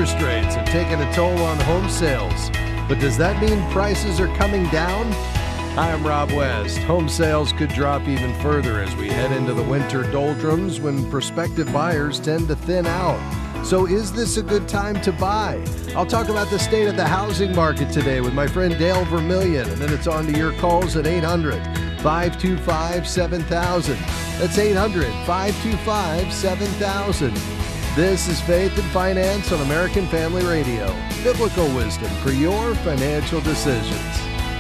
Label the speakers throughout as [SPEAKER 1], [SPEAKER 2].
[SPEAKER 1] interest rates have taken a toll on home sales, but does that mean prices are coming down? Hi, I'm Rob West. Home sales could drop even further as we head into the winter doldrums when prospective buyers tend to thin out. So is this a good time to buy? I'll talk about the state of the housing market today with my friend Dale Vermillion, and then it's on to your calls at 800-525-7000. That's 800-525-7000. This is Faith and Finance on American Family Radio. Biblical wisdom for your financial decisions.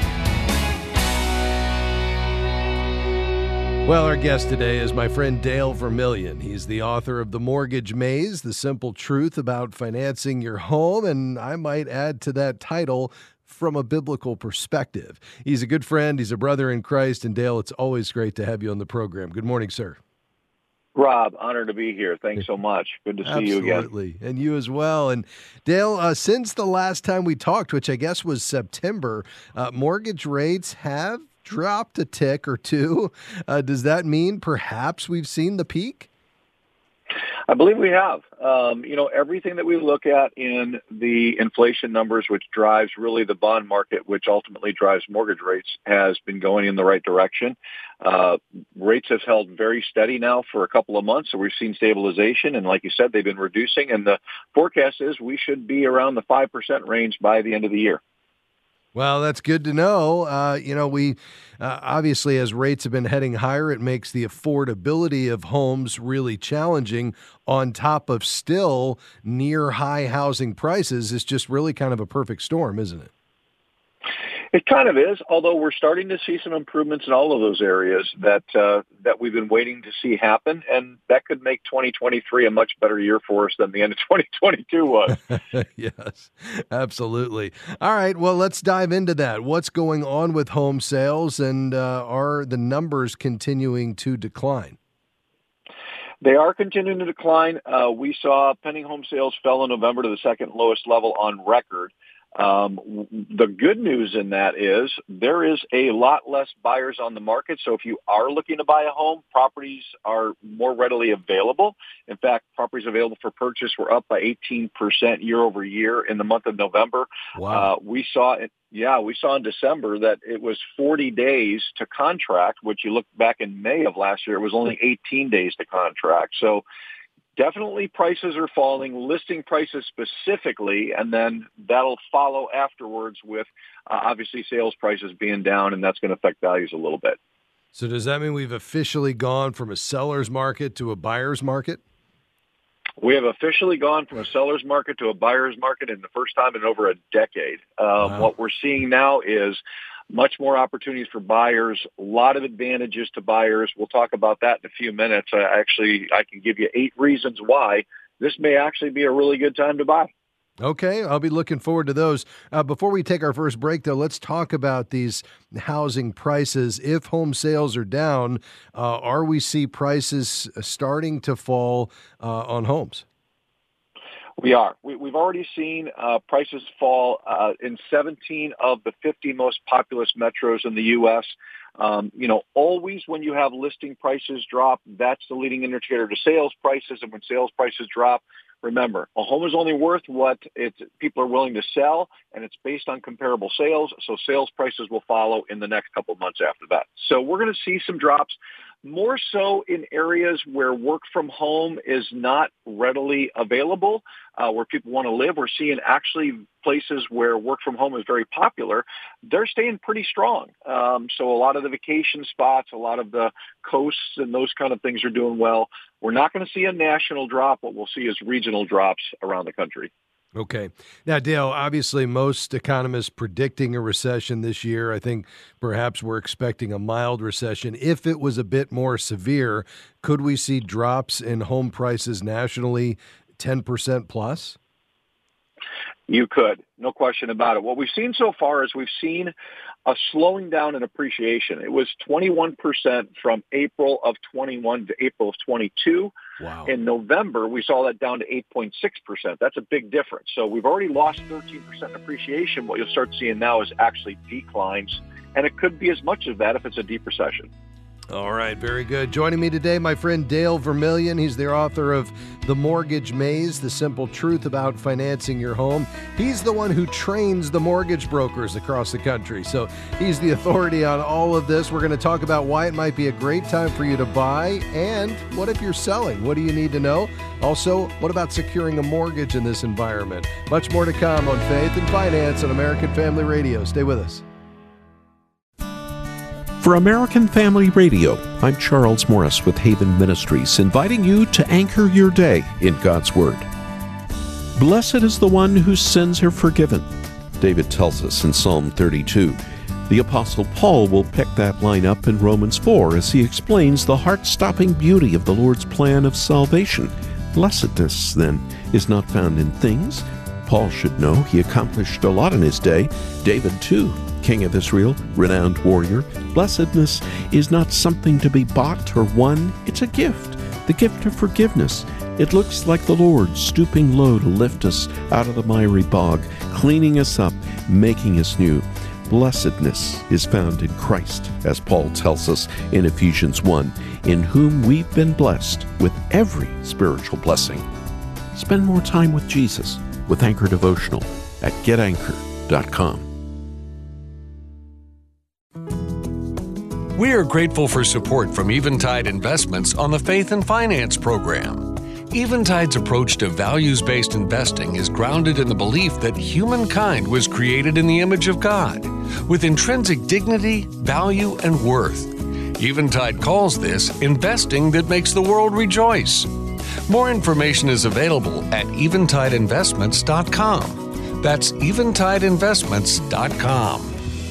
[SPEAKER 1] Well, our guest today is my friend Dale Vermillion. He's the author of The Mortgage Maze, The Simple Truth About Financing Your Home, and I might add to that title, From a Biblical Perspective. He's a good friend. He's a brother in Christ. And Dale, it's always great to have you on the program. Good morning, sir.
[SPEAKER 2] Rob, honored to be here. Thanks so much. Good to see you again.
[SPEAKER 1] Absolutely. And you as well. And Dale, since the last time we talked, which I guess was September, mortgage rates have dropped a tick or two. Does that mean perhaps we've seen the peak?
[SPEAKER 2] I believe we have. Everything that we look at in the inflation numbers, which drives really the bond market, which ultimately drives mortgage rates, has been going in the right direction. Rates have held very steady now for a couple of months, so we've seen stabilization. And like you said, they've been reducing. And the forecast is we should be around the 5% range by the end of the year.
[SPEAKER 1] Well, that's good to know. We obviously, as rates have been heading higher, it makes the affordability of homes really challenging on top of still near high housing prices. It's just really kind of a perfect storm, isn't it?
[SPEAKER 2] It kind of is, although we're starting to see some improvements in all of those areas that we've been waiting to see happen, and that could make 2023 a much better year for us than the end of 2022 was.
[SPEAKER 1] Yes, absolutely. All right, well, let's dive into that. What's going on with home sales, and are the numbers continuing to decline?
[SPEAKER 2] They are continuing to decline. We saw pending home sales fell in November to the second lowest level on record. The good news in that is there is a lot less buyers on the market. So if you are looking to buy a home, properties are more readily available. In fact, properties available for purchase were up by 18% year over year in the month of November.
[SPEAKER 1] Wow.
[SPEAKER 2] We saw in December that it was 40 days to contract, which you look back in May of last year, it was only 18 days to contract. So definitely prices are falling, listing prices specifically, and then that'll follow afterwards with obviously sales prices being down, and that's going to affect values a little bit.
[SPEAKER 1] So does that mean we've officially gone from a seller's market to a buyer's market?
[SPEAKER 2] We have officially gone from a seller's market to a buyer's market in the first time in over a decade.
[SPEAKER 1] Wow.
[SPEAKER 2] What we're seeing now is much more opportunities for buyers, a lot of advantages to buyers. We'll talk about that in a few minutes. I can give you 8 reasons why this may actually be a really good time to buy.
[SPEAKER 1] Okay, I'll be looking forward to those. Before we take our first break, though, let's talk about these housing prices. If home sales are down, are we see prices starting to fall on homes?
[SPEAKER 2] We are. We've already seen prices fall in 17 of the 50 most populous metros in the U.S. Always when you have listing prices drop, that's the leading indicator to sales prices. And when sales prices drop, remember, a home is only worth what people are willing to sell, and it's based on comparable sales. So sales prices will follow in the next couple of months after that. So we're going to see some drops, more so in areas where work from home is not readily available, where people want to live. We're seeing actually places where work from home is very popular. They're staying pretty strong. So a lot of the vacation spots, a lot of the coasts and those kind of things are doing well. We're not going to see a national drop. What we'll see is regional drops around the country.
[SPEAKER 1] Okay. Now, Dale, obviously most economists predicting a recession this year. I think perhaps we're expecting a mild recession. If it was a bit more severe, could we see drops in home prices nationally 10% plus?
[SPEAKER 2] You could, no question about it. What we've seen so far is we've seen a slowing down in appreciation. It was 21% from April of 21 to April of 22.
[SPEAKER 1] Wow.
[SPEAKER 2] In November, we saw that down to 8.6%. That's a big difference. So we've already lost 13% in appreciation. What you'll start seeing now is actually declines, and it could be as much as that if it's a deep recession.
[SPEAKER 1] All right, very good. Joining me today, my friend Dale Vermillion. He's the author of The Mortgage Maze, The Simple Truth About Financing Your Home. He's the one who trains the mortgage brokers across the country, so he's the authority on all of this. We're going to talk about why it might be a great time for you to buy, and what if you're selling? What do you need to know? Also, what about securing a mortgage in this environment? Much more to come on Faith and Finance on American Family Radio. Stay with us.
[SPEAKER 3] For American Family Radio, I'm Charles Morris with Haven Ministries, inviting you to anchor your day in God's Word. Blessed is the one whose sins are forgiven, David tells us in Psalm 32. The Apostle Paul will pick that line up in Romans 4 as he explains the heart-stopping beauty of the Lord's plan of salvation. Blessedness, then, is not found in things. Paul should know he accomplished a lot in his day. David, too, King of Israel, renowned warrior. Blessedness is not something to be bought or won. It's a gift, the gift of forgiveness. It looks like the Lord stooping low to lift us out of the miry bog, cleaning us up, making us new. Blessedness is found in Christ, as Paul tells us in Ephesians 1, in whom we've been blessed with every spiritual blessing. Spend more time with Jesus with Anchor Devotional at getanchor.com.
[SPEAKER 4] We are grateful for support from Eventide Investments on the Faith and Finance program. Eventide's approach to values-based investing is grounded in the belief that humankind was created in the image of God, with intrinsic dignity, value, and worth. Eventide calls this investing that makes the world rejoice. More information is available at eventideinvestments.com. That's eventideinvestments.com.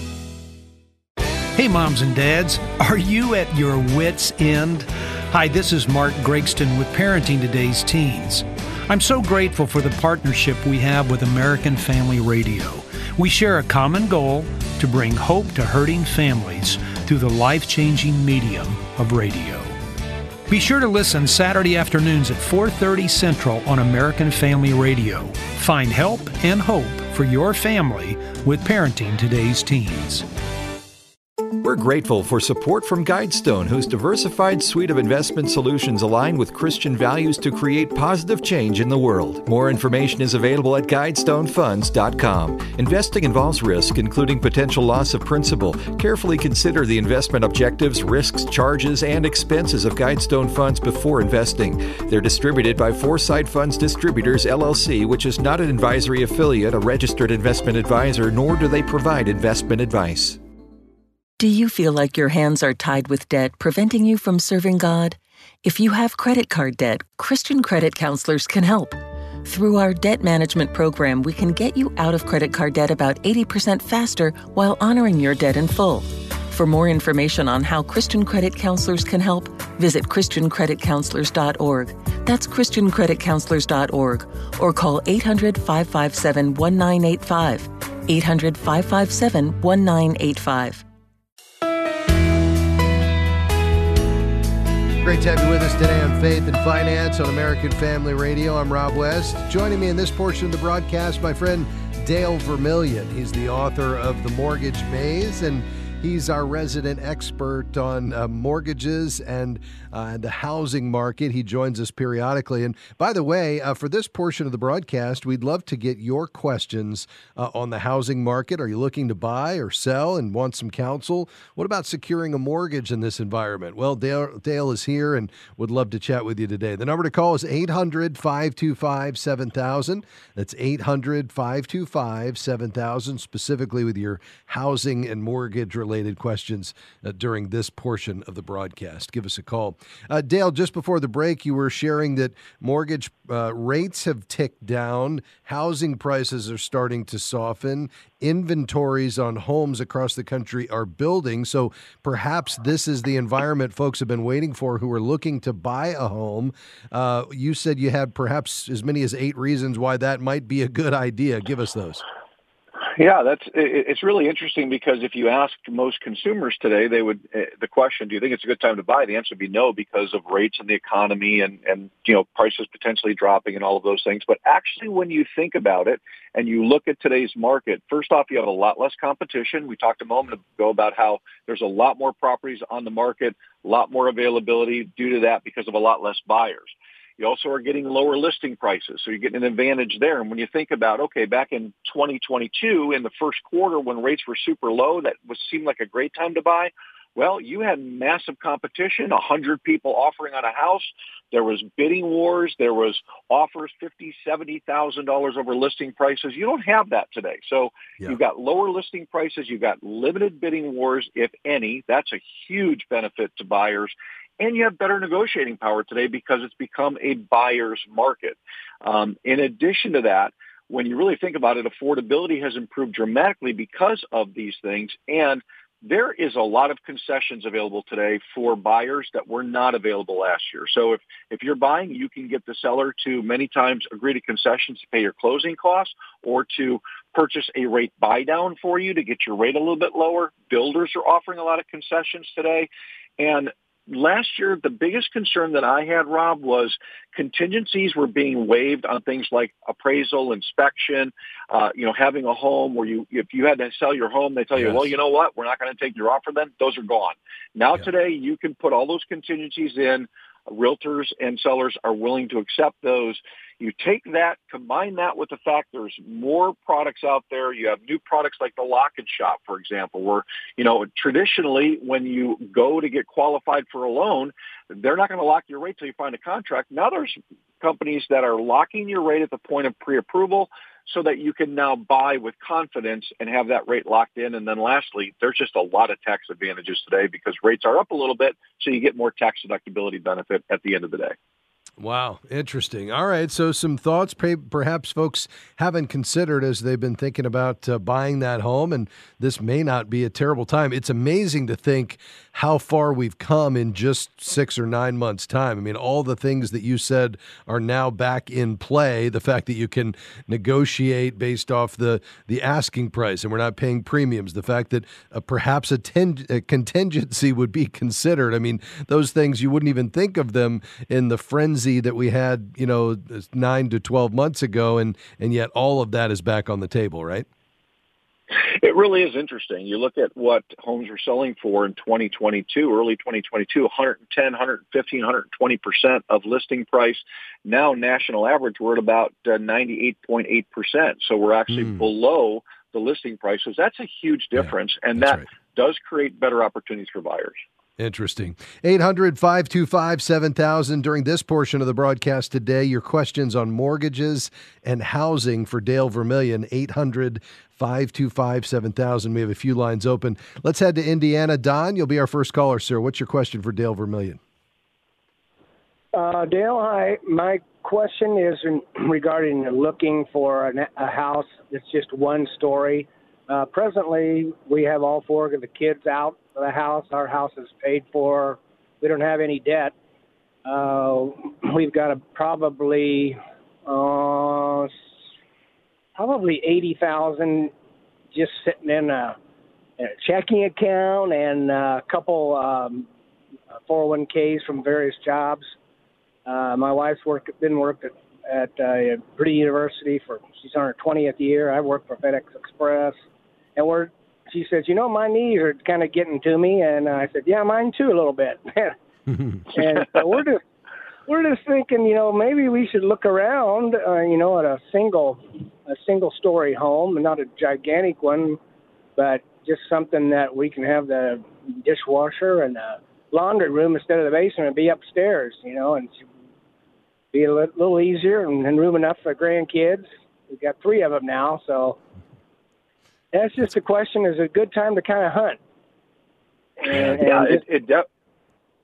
[SPEAKER 5] Hey moms and dads, are you at your wits' end? Hi, this is Mark Gregston with Parenting Today's Teens. I'm so grateful for the partnership we have with American Family Radio. We share a common goal to bring hope to hurting families through the life-changing medium of radio. Be sure to listen Saturday afternoons at 4:30 Central on American Family Radio. Find help and hope for your family with Parenting Today's Teens.
[SPEAKER 6] We're grateful for support from Guidestone, whose diversified suite of investment solutions align with Christian values to create positive change in the world. More information is available at GuidestoneFunds.com. Investing involves risk, including potential loss of principal. Carefully consider the investment objectives, risks, charges, and expenses of Guidestone Funds before investing. They're distributed by Foresight Funds Distributors, LLC, which is not an advisory affiliate, a registered investment advisor, nor do they provide investment advice.
[SPEAKER 7] Do you feel like your hands are tied with debt, preventing you from serving God? If you have credit card debt, Christian credit counselors can help. Through our debt management program, we can get you out of credit card debt about 80% faster while honoring your debt in full. For more information on how Christian credit counselors can help, visit ChristianCreditCounselors.org. That's ChristianCreditCounselors.org, or call 800-557-1985. 800-557-1985.
[SPEAKER 1] Great to have you with us today on Faith and Finance on American Family Radio. I'm Rob West. Joining me in this portion of the broadcast, my friend Dale Vermillion. He's the author of The Mortgage Maze, and he's our resident expert on mortgages and the housing market. He joins us periodically. And by the way, for this portion of the broadcast, we'd love to get your questions on the housing market. Are you looking to buy or sell and want some counsel? What about securing a mortgage in this environment? Well, Dale is here and would love to chat with you today. The number to call is 800-525-7000. That's 800-525-7000, specifically with your housing and mortgage related questions during this portion of the broadcast. Give us a call. Dale, just before the break, you were sharing that mortgage rates have ticked down, housing prices are starting to soften, inventories on homes across the country are building, so perhaps this is the environment folks have been waiting for who are looking to buy a home. You said you had perhaps as many as 8 reasons why that might be a good idea. Give us those.
[SPEAKER 2] Yeah, it's really interesting because if you ask most consumers today, they would the question, do you think it's a good time to buy? The answer would be no, because of rates and the economy and prices potentially dropping and all of those things. But actually, when you think about it and you look at today's market, first off, you have a lot less competition. We talked a moment ago about how there's a lot more properties on the market, a lot more availability due to that because of a lot less buyers. You also are getting lower listing prices, so you're getting an advantage there. And when you think about, okay, back in 2022, in the first quarter when rates were super low, that seemed like a great time to buy. Well, you had massive competition, 100 people offering on a house. There was bidding wars. There was offers $50,000, $70,000 over listing prices. You don't have that today. So You've got lower listing prices. You've got limited bidding wars, if any. That's a huge benefit to buyers. And you have better negotiating power today because it's become a buyer's market. In addition to that, when you really think about it, affordability has improved dramatically because of these things. And there is a lot of concessions available today for buyers that were not available last year. So if you're buying, you can get the seller to many times agree to concessions to pay your closing costs or to purchase a rate buy down for you to get your rate a little bit lower. Builders are offering a lot of concessions today. And last year, the biggest concern that I had, Rob, was contingencies were being waived on things like appraisal, inspection, having a home where if you had to sell your home, they tell you, well, you know what, we're not going to take your offer then. Those are gone. Now today, you can put all those contingencies in. Realtors and sellers are willing to accept those. You take that, combine that with the fact there's more products out there. You have new products like the Lock and Shop, for example, where, traditionally when you go to get qualified for a loan, they're not going to lock your rate till you find a contract. Now there's companies that are locking your rate at the point of pre-approval so that you can now buy with confidence and have that rate locked in. And then lastly, there's just a lot of tax advantages today because rates are up a little bit, so you get more tax deductibility benefit at the end of the day.
[SPEAKER 1] Wow, interesting. All right, so some thoughts perhaps folks haven't considered as they've been thinking about buying that home, and this may not be a terrible time. It's amazing to think how far we've come in just 6 or 9 months' time. I mean, all the things that you said are now back in play, the fact that you can negotiate based off the asking price and we're not paying premiums, the fact that perhaps a contingency would be considered. I mean, those things, you wouldn't even think of them in the frenzy that we had, 9 to 12 months ago, and yet all of that is back on the table, right?
[SPEAKER 2] It really is interesting. You look at what homes are selling for in 2022, early 2022, 110, 115, 120% of listing price. Now, national average, we're at about 98.8%. So we're actually below the listing price. So that's a huge difference, and that does create better opportunities for buyers.
[SPEAKER 1] Interesting. 800-525-7000. During this portion of the broadcast today, your questions on mortgages and housing for Dale Vermillion, 800-525-7000. We have a few lines open. Let's head to Indiana. Don, you'll be our first caller, sir. What's your question for Dale Vermillion?
[SPEAKER 8] Dale, hi. My question is regarding looking for a house that's just one story. Presently, we have all 4 of the kids out of the house. Our house is paid for. We don't have any debt. We've got probably $80,000 just sitting in a checking account and a couple 401ks from various jobs. My wife's worked at Purdue University she's on her 20th year. I work for FedEx Express, and she says, my knees are kind of getting to me, and I said, yeah, mine too a little bit. And so we're just thinking, maybe we should look around, at a single story home, not a gigantic one, but just something that we can have the dishwasher and a laundry room instead of the basement and be upstairs, and be a little easier and room enough for grandkids. We've got 3 of them now, so that's just a question. Is it a good time to kind of hunt?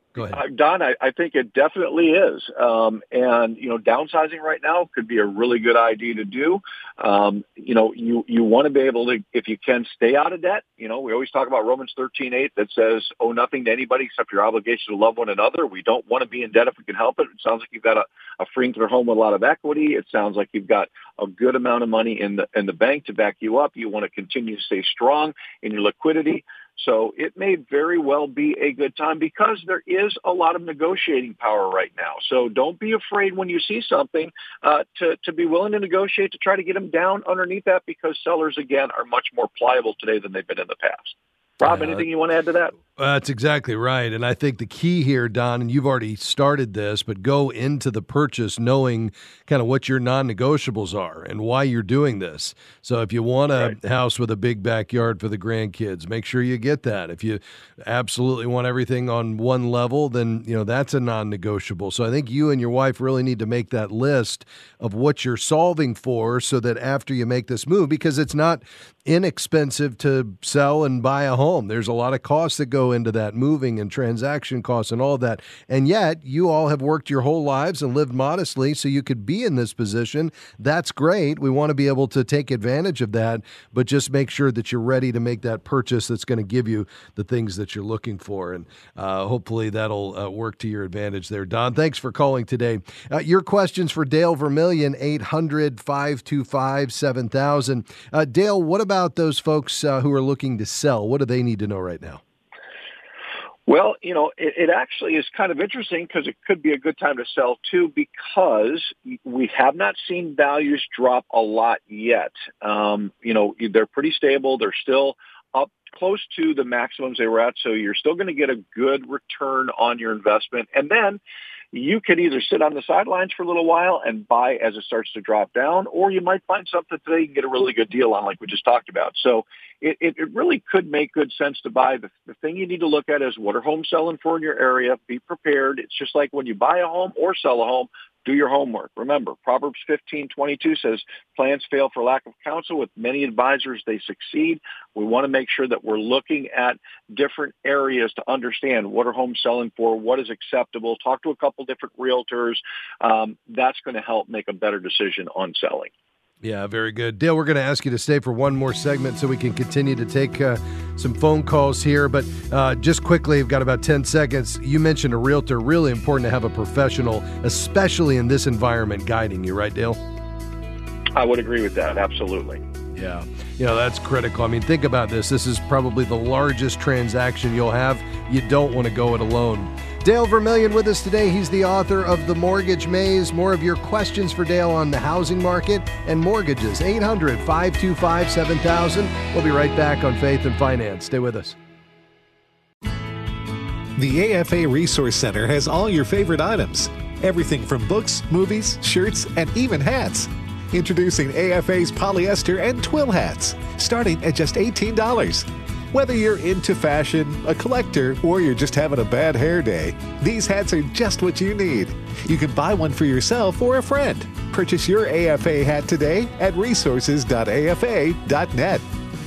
[SPEAKER 1] Go ahead.
[SPEAKER 2] Don, I think it definitely is. And, downsizing right now could be a really good idea to do. You want to be able to, if you can, stay out of debt. We always talk about Romans 13:8 that says, owe nothing to anybody except your obligation to love one another. We don't want to be in debt if we can help it. It sounds like you've got a free and clear home with a lot of equity. It sounds like you've got a good amount of money in the bank to back you up. You want to continue to stay strong in your liquidity. So it may very well be a good time because there is a lot of negotiating power right now. So don't be afraid when you see something to be willing to negotiate to try to get them down underneath that, because sellers, again, are much more pliable today than they've been in the past. Rob, anything you want to add to that?
[SPEAKER 1] That's exactly right. And I think the key here, Don, and you've already started this, but go into the purchase knowing kind of what your non-negotiables are and why you're doing this. So if you want a house with a big backyard for the grandkids, make sure you get that. If you absolutely want everything on one level, then, that's a non-negotiable. So I think you and your wife really need to make that list of what you're solving for so that after you make this move, because it's not inexpensive to sell and buy a home. There's a lot of costs that go into that, moving and transaction costs and all of that. And yet you all have worked your whole lives and lived modestly so you could be in this position. That's great. We want to be able to take advantage of that, but just make sure that you're ready to make that purchase that's going to give you the things that you're looking for. And hopefully that'll work to your advantage there. Don, thanks for calling today. Your questions for Dale Vermillion, 800-525-7000. Dale, what about those folks who are looking to sell? What do they need to know right now?
[SPEAKER 2] Well, it actually is kind of interesting because it could be a good time to sell too, because we have not seen values drop a lot yet. They're pretty stable. They're still up close to the maximums they were at. So you're still going to get a good return on your investment. And then you could either sit on the sidelines for a little while and buy as it starts to drop down, or you might find something today you can get a really good deal on, like we just talked about. So it really could make good sense to buy. The thing you need to look at is what are homes selling for in your area. Be prepared. It's just like when you buy a home or sell a home, do your homework. Remember, Proverbs 15:22 says, plans fail for lack of counsel. With many advisors, they succeed. We want to make sure that we're looking at different areas to understand what are homes selling for, what is acceptable. Talk to a couple different realtors. That's going to help make a better decision on selling.
[SPEAKER 1] Yeah, very good. Dale, we're going to ask you to stay for one more segment so we can continue to take some phone calls here. But just quickly, we've got about 10 seconds. You mentioned a realtor. Really important to have a professional, especially in this environment, guiding you, right, Dale?
[SPEAKER 2] I would agree with that. Absolutely.
[SPEAKER 1] Yeah. That's critical. I mean, think about this. This is probably the largest transaction you'll have. You don't want to go it alone. Dale Vermillion with us today. He's the author of The Mortgage Maze. More of your questions for Dale on the housing market and mortgages. 800-525-7000. We'll be right back on Faith and Finance. Stay with us.
[SPEAKER 9] The AFA Resource Center has all your favorite items. Everything from books, movies, shirts, and even hats. Introducing AFA's polyester and twill hats, starting at just $18. Whether you're into fashion, a collector, or you're just having a bad hair day, these hats are just what you need. You can buy one for yourself or a friend. Purchase your AFA hat today at resources.afa.net.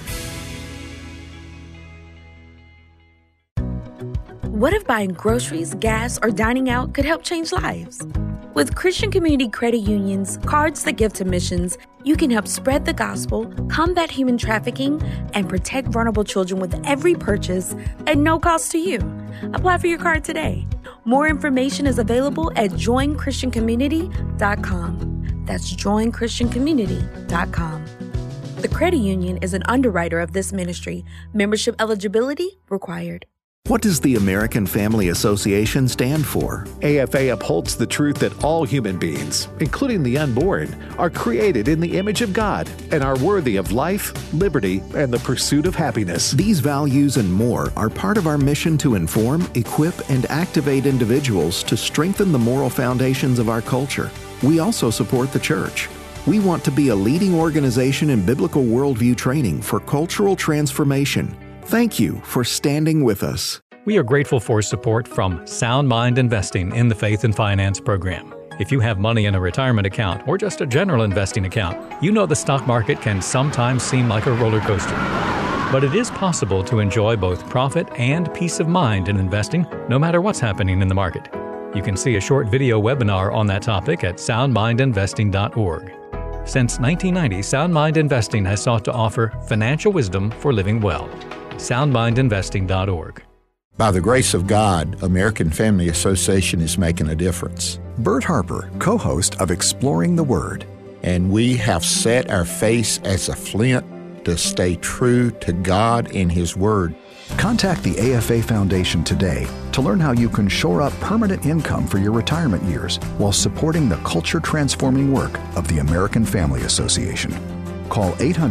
[SPEAKER 10] What if buying groceries, gas, or dining out could help change lives? With Christian Community Credit Union's Cards That Give to Missions, you can help spread the gospel, combat human trafficking, and protect vulnerable children with every purchase at no cost to you. Apply for your card today. More information is available at joinchristiancommunity.com. That's joinchristiancommunity.com. The credit union is an underwriter of this ministry. Membership eligibility required.
[SPEAKER 11] What does the American Family Association stand for?
[SPEAKER 9] AFA upholds the truth that all human beings, including the unborn, are created in the image of God and are worthy of life, liberty, and the pursuit of happiness.
[SPEAKER 11] These values and more are part of our mission to inform, equip, and activate individuals to strengthen the moral foundations of our culture. We also support the church. We want to be a leading organization in biblical worldview training for cultural transformation. Thank you for standing with us.
[SPEAKER 12] We are grateful for support from Sound Mind Investing in the Faith and Finance program. If you have money in a retirement account or just a general investing account, you know the stock market can sometimes seem like a roller coaster. But it is possible to enjoy both profit and peace of mind in investing, no matter what's happening in the market. You can see a short video webinar on that topic at soundmindinvesting.org. Since 1990, Sound Mind Investing has sought to offer financial wisdom for living well. soundmindinvesting.org.
[SPEAKER 13] By the grace of God, American Family Association is making a difference.
[SPEAKER 14] Bert Harper, co-host of Exploring the Word.
[SPEAKER 13] And we have set our face as a flint to stay true to God and His Word.
[SPEAKER 14] Contact the AFA Foundation today to learn how you can shore up permanent income for your retirement years while supporting the culture-transforming work of the American Family Association. Call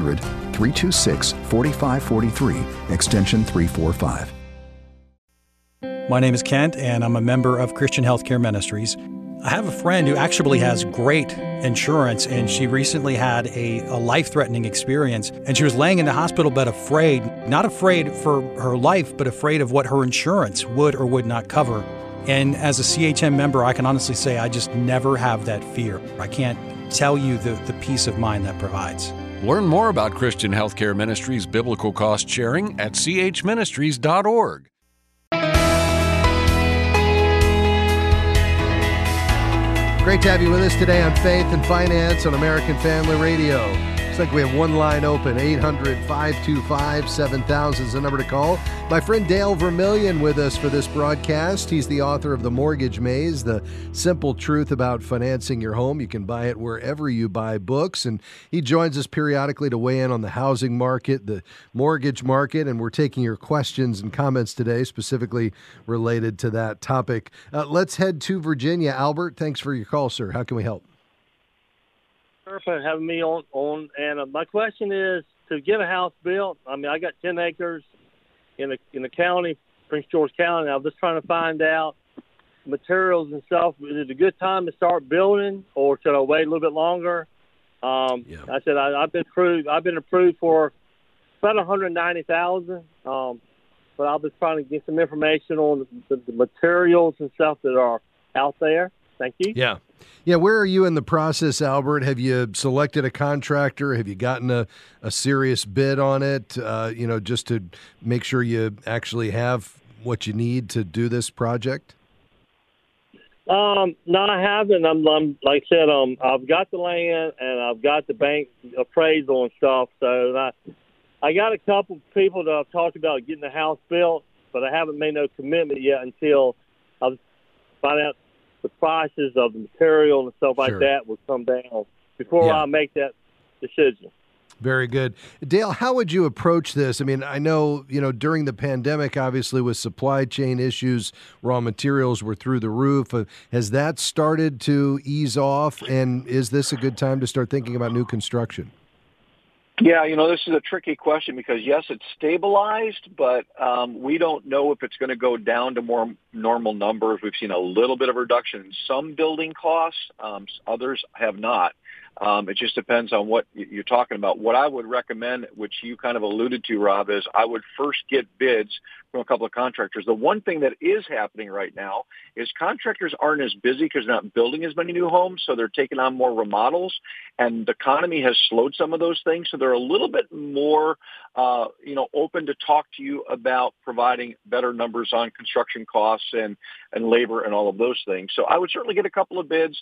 [SPEAKER 14] 800-326-4543, extension 345.
[SPEAKER 15] My name is Kent, and I'm a member of Christian Healthcare Ministries. I have a friend who actually has great insurance, and she recently had a life-threatening experience, and she was laying in the hospital bed afraid, not afraid for her life, but afraid of what her insurance would or would not cover. And as a CHM member, I can honestly say I just never have that fear. I can't tell you the peace of mind that provides.
[SPEAKER 4] Learn more about Christian Healthcare Ministries biblical cost sharing at chministries.org.
[SPEAKER 1] Great to have you with us today on Faith and Finance on American Family Radio. Looks like we have one line open, 800-525-7000 is the number to call. My friend Dale Vermillion with us for this broadcast. He's the author of The Mortgage Maze, The Simple Truth About Financing Your Home. You can buy it wherever you buy books. And he joins us periodically to weigh in on the housing market, the mortgage market, and we're taking your questions and comments today, specifically related to that topic. Let's head to Virginia. Albert, thanks for your call, sir. How can we help?
[SPEAKER 16] For having me on. And my question is, to get a house built, I mean, I got 10 acres in the county, Prince George County. I'm just trying to find out materials and stuff. Is it a good time to start building, or should I wait a little bit longer? I said I've been approved for about $190,000. But I was trying to get some information on the materials and stuff that are out there. Thank you.
[SPEAKER 1] Yeah, where are you in the process, Albert? Have you selected a contractor? Have you gotten a serious bid on it, just to make sure you actually have what you need to do this project?
[SPEAKER 16] No, I haven't. I'm like I said, I've got the land and I've got the bank appraisal and stuff. So I got a couple people that I've talked about getting the house built, but I haven't made no commitment yet until I find out the prices of the material and stuff like that will come down before I make that decision.
[SPEAKER 1] Very good. Dale, how would you approach this? I mean, I know, during the pandemic, obviously with supply chain issues, raw materials were through the roof. Has that started to ease off? And is this a good time to start thinking about new construction?
[SPEAKER 2] Yeah, this is a tricky question because, yes, it's stabilized, but we don't know if it's going to go down to more normal numbers. We've seen a little bit of reduction in some building costs. Others have not. It just depends on what you're talking about. What I would recommend, which you kind of alluded to, Rob, is I would first get bids from a couple of contractors. The one thing that is happening right now is contractors aren't as busy because they're not building as many new homes, so they're taking on more remodels, and the economy has slowed some of those things, so they're a little bit more open to talk to you about providing better numbers on construction costs and labor and all of those things. So I would certainly get a couple of bids.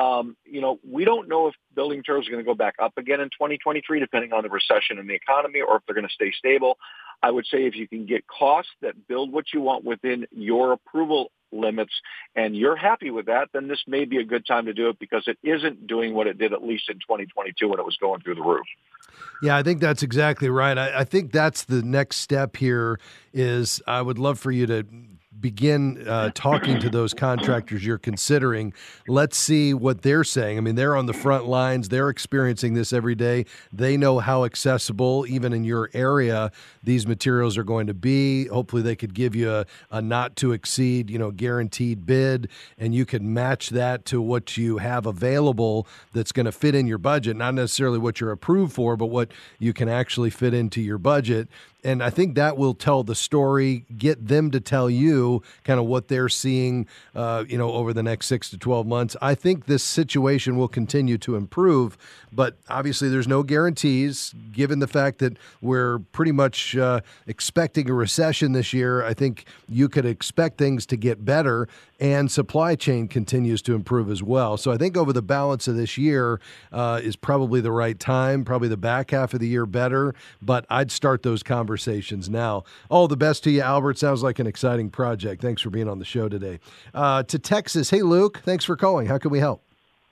[SPEAKER 2] We don't know if building materials are going to go back up again in 2023, depending on the recession in the economy, or if they're going to stay stable. I would say if you can get costs that build what you want within your approval limits and you're happy with that, then this may be a good time to do it because it isn't doing what it did at least in 2022 when it was going through the roof.
[SPEAKER 1] Yeah, I think that's exactly right. I think that's the next step here is I would love for you to begin talking to those contractors you're considering. Let's see what they're saying. I mean, they're on the front lines. They're experiencing this every day. They know how accessible, even in your area, these materials are going to be. Hopefully they could give you a not to exceed, guaranteed bid, and you can match that to what you have available that's going to fit in your budget, not necessarily what you're approved for, but what you can actually fit into your budget. And I think that will tell the story, get them to tell you kind of what they're seeing, over the next 6 to 12 months. I think this situation will continue to improve, but obviously there's no guarantees. Given the fact that we're pretty much expecting a recession this year, I think you could expect things to get better, and supply chain continues to improve as well. So I think over the balance of this year is probably the right time, probably the back half of the year better, but I'd start those conversations now. All the best to you, Albert. Sounds like an exciting project. Thanks for being on the show today. To Texas, hey, Luke, thanks for calling. How can we help?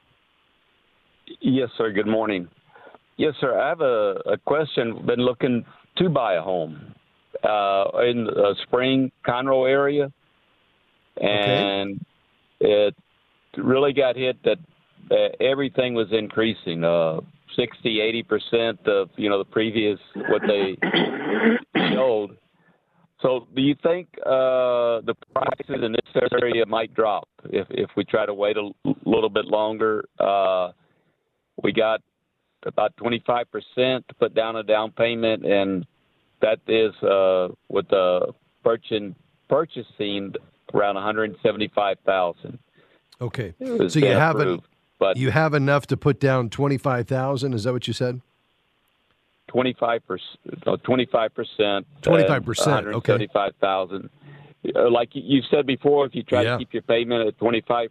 [SPEAKER 17] Yes, sir. Good morning. Yes, sir. I have a question. Been looking to buy a home in the Spring, Conroe area. And it really got hit that everything was increasing, 60-80% of the previous what they showed. So, do you think the prices in this area might drop if we try to wait a little bit longer? We got about 25% to put down a down payment, and that is with the purchasing around $175,000.
[SPEAKER 1] Okay, so you have enough to put down $25,000. Is that what you said?
[SPEAKER 17] 25%. 25%.
[SPEAKER 1] 25%. Okay.
[SPEAKER 17] $175,000. Like you said before, if you try to keep your payment at 25%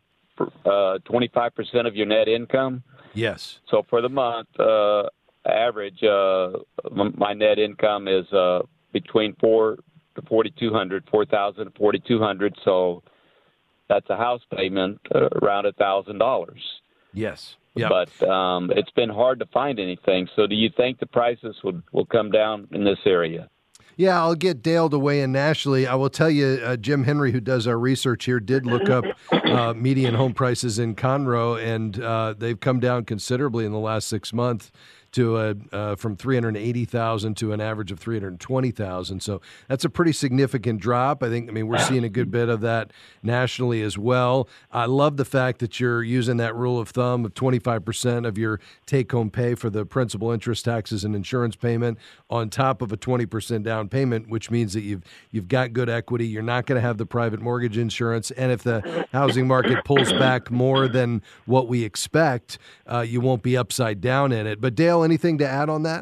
[SPEAKER 17] of your net income.
[SPEAKER 1] Yes.
[SPEAKER 17] So for the month, average, my net income is between $4,000 to $4,200. So that's a house payment around $1,000.
[SPEAKER 1] Yes. Yep.
[SPEAKER 17] But it's been hard to find anything. So do you think the prices will come down in this area?
[SPEAKER 1] Yeah, I'll get Dale to weigh in nationally. I will tell you, Jim Henry, who does our research here, did look up median home prices in Conroe, and they've come down considerably in the last 6 months to from $380,000 to an average of $320,000. So that's a pretty significant drop. I mean, we're seeing a good bit of that nationally as well. I love the fact that you're using that rule of thumb of 25% of your take-home pay for the principal, interest, taxes, and insurance payment on top of a 20% down payment, which means that you've got good equity. You're not going to have the private mortgage insurance, and if the housing market pulls back more than what we expect, you won't be upside down in it. But Dale, anything to add on that?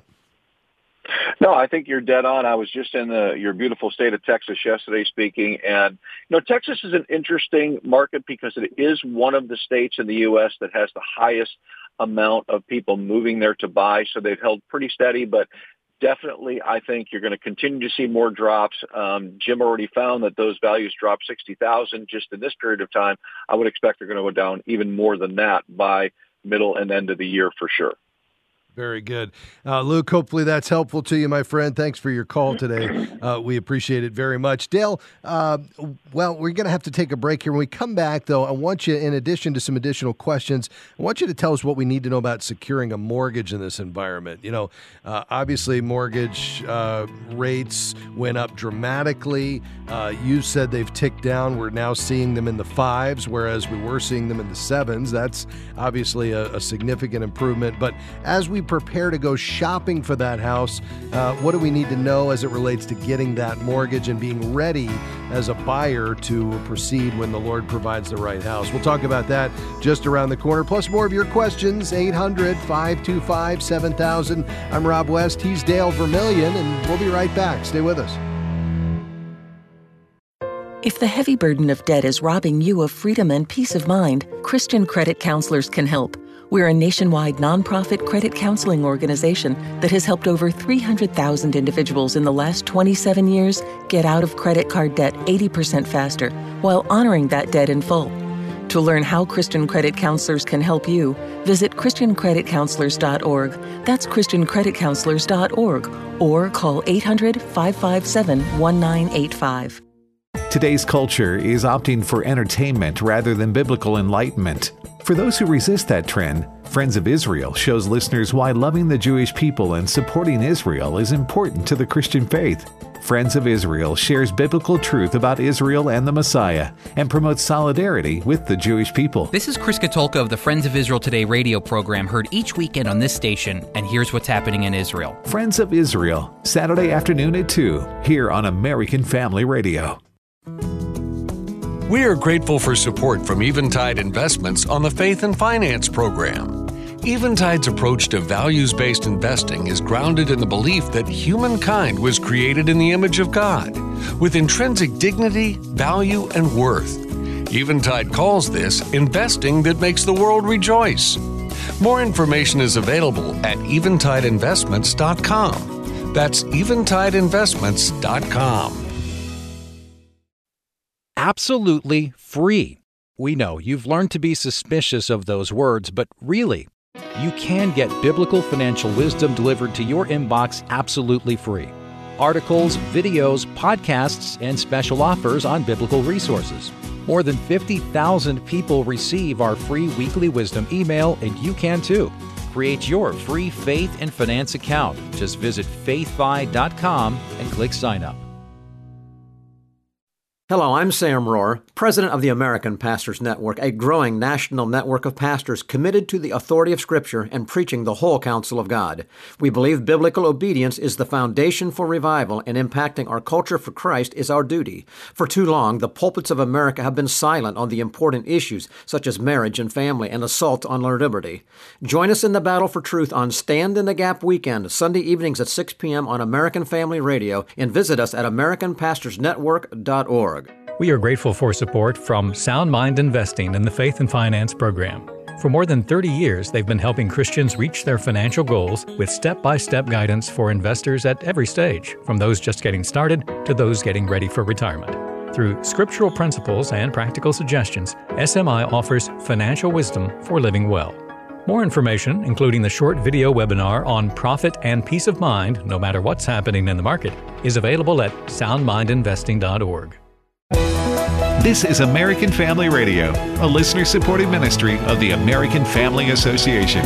[SPEAKER 2] No, I think you're dead on. I was just in your beautiful state of Texas yesterday speaking, and Texas is an interesting market because it is one of the states in the U.S. that has the highest amount of people moving there to buy, so they've held pretty steady, but definitely I think you're going to continue to see more drops. Jim already found that those values dropped $60,000 just in this period of time. I would expect they're going to go down even more than that by middle and end of the year for sure.
[SPEAKER 1] Very good. Luke, hopefully that's helpful to you, my friend. Thanks for your call today. We appreciate it very much. Dale, we're going to have to take a break here. When we come back, though, I want you, in addition to some additional questions, I want you to tell us what we need to know about securing a mortgage in this environment. Obviously, mortgage rates went up dramatically. You said they've ticked down. We're now seeing them in the 5s, whereas we were seeing them in the 7s. That's obviously a significant improvement. But as we prepare to go shopping for that house, what do we need to know as it relates to getting that mortgage and being ready as a buyer to proceed when the Lord provides the right house? We'll talk about that just around the corner, plus more of your questions, 800-525-7000. I'm Rob West, he's Dale Vermillion, and we'll be right back. Stay with us.
[SPEAKER 7] If the heavy burden of debt is robbing you of freedom and peace of mind, Christian Credit Counselors can help. We're a nationwide nonprofit credit counseling organization that has helped over 300,000 individuals in the last 27 years get out of credit card debt 80% faster while honoring that debt in full. To learn how Christian Credit Counselors can help you, visit ChristianCreditCounselors.org. That's ChristianCreditCounselors.org, or call 800-557-1985.
[SPEAKER 9] Today's culture is opting for entertainment rather than biblical enlightenment. For those who resist that trend, Friends of Israel shows listeners why loving the Jewish people and supporting Israel is important to the Christian faith. Friends of Israel shares biblical truth about Israel and the Messiah and promotes solidarity with the Jewish people.
[SPEAKER 18] This is Chris Katulka of the Friends of Israel Today radio program, heard each weekend on this station, and here's what's happening in Israel.
[SPEAKER 9] Friends of Israel, Saturday afternoon at 2, here on American Family Radio.
[SPEAKER 4] We are grateful for support from Eventide Investments on the Faith and Finance program. Eventide's approach to values-based investing is grounded in the belief that humankind was created in the image of God, with intrinsic dignity, value, and worth. Eventide calls this investing that makes the world rejoice. More information is available at eventideinvestments.com. That's eventideinvestments.com.
[SPEAKER 15] Absolutely free. We know you've learned to be suspicious of those words, but really, you can get biblical financial wisdom delivered to your inbox absolutely free. Articles, videos, podcasts, and special offers on biblical resources. More than 50,000 people receive our free weekly wisdom email, and you can too. Create your free faith and finance account. Just visit faithfi.com and click sign up.
[SPEAKER 19] Hello, I'm Sam Rohr, president of the American Pastors Network, a growing national network of pastors committed to the authority of Scripture and preaching the whole counsel of God. We believe biblical obedience is the foundation for revival, and impacting our culture for Christ is our duty. For too long, the pulpits of America have been silent on the important issues such as marriage and family and assault on our liberty. Join us in the battle for truth on Stand in the Gap weekend, Sunday evenings at 6 p.m. on American Family Radio, and visit us at AmericanPastorsNetwork.org.
[SPEAKER 12] We are grateful for support from Sound Mind Investing in the Faith and Finance program. For more than 30 years, they've been helping Christians reach their financial goals with step-by-step guidance for investors at every stage, from those just getting started to those getting ready for retirement. Through scriptural principles and practical suggestions, SMI offers financial wisdom for living well. More information, including the short video webinar on profit and peace of mind, no matter what's happening in the market, is available at soundmindinvesting.org.
[SPEAKER 9] This is American Family Radio, a listener-supported ministry of the American Family Association.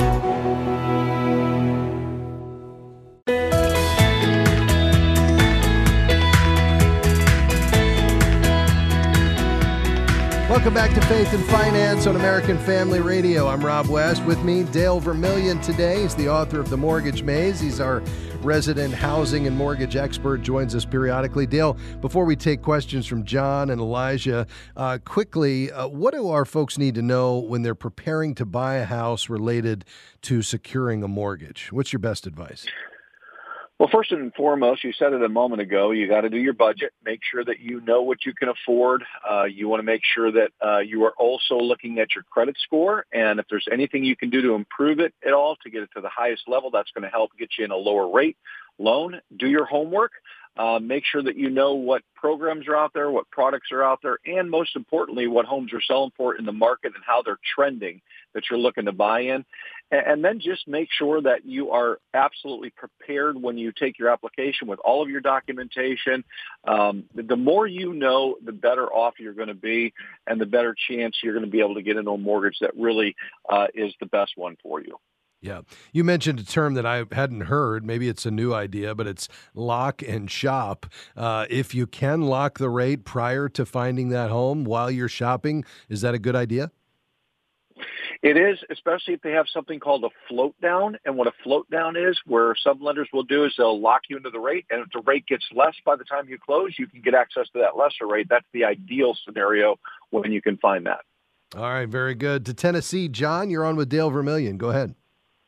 [SPEAKER 1] Welcome back to Faith and Finance on American Family Radio. I'm Rob West. With me, Dale Vermillion today. He's the author of The Mortgage Maze. He's our resident housing and mortgage expert, joins us periodically. Dale, before we take questions from John and Elijah, quickly, what do our folks need to know when they're preparing to buy a house related to securing a mortgage? What's your best advice?
[SPEAKER 2] Well, first and foremost, you said it a moment ago, you got to do your budget, make sure that you know what you can afford. You want to make sure that you are also looking at your credit score, and if there's anything you can do to improve it at all, to get it to the highest level, that's going to help get you in a lower rate loan. Do your homework. Make sure that you know what programs are out there, what products are out there, and most importantly, what homes are selling for in the market and how they're trending that you're looking to buy in. And then just make sure that you are absolutely prepared when you take your application with all of your documentation. The more you know, the better off you're going to be, and the better chance you're going to be able to get into a mortgage that really is the best one for you.
[SPEAKER 1] Yeah. You mentioned a term that I hadn't heard. Maybe it's a new idea, but it's lock and shop. If you can lock the rate prior to finding that home while you're shopping, is that a good idea?
[SPEAKER 2] It is, especially if they have something called a float down. And what a float down is, where some lenders will do is they'll lock you into the rate, and if the rate gets less by the time you close, you can get access to that lesser rate. That's the ideal scenario when you can find that.
[SPEAKER 1] All right, very good. To Tennessee, John, you're on with Dale Vermillion. Go ahead.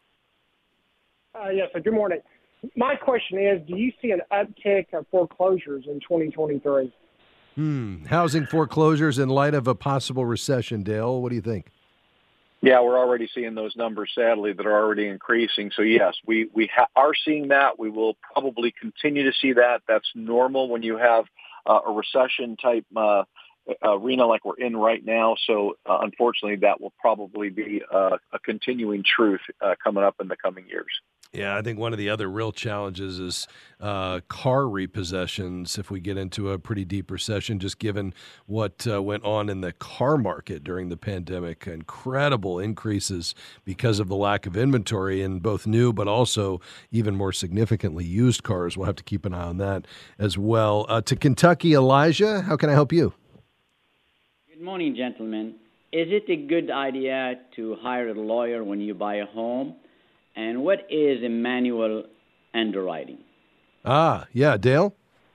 [SPEAKER 20] Yes, sir. Good morning. My question is, do you see an uptick of foreclosures in 2023?
[SPEAKER 1] Housing foreclosures in light of a possible recession, Dale. What do you think?
[SPEAKER 2] Yeah, we're already seeing those numbers, sadly, that are already increasing. So, yes, we are seeing that. We will probably continue to see that. That's normal when you have a recession-type arena like we're in right now. So, unfortunately, that will probably be a continuing truth coming up in the coming years.
[SPEAKER 1] Yeah, I think one of the other real challenges is car repossessions if we get into a pretty deep recession, just given what went on in the car market during the pandemic. Incredible increases because of the lack of inventory in both new but also even more significantly used cars. We'll have to keep an eye on that as well. To Kentucky, Elijah, how can I help you?
[SPEAKER 21] Good morning, gentlemen. Is it a good idea to hire a lawyer when you buy a home? And what is a manual underwriting?
[SPEAKER 1] Yeah, Dale?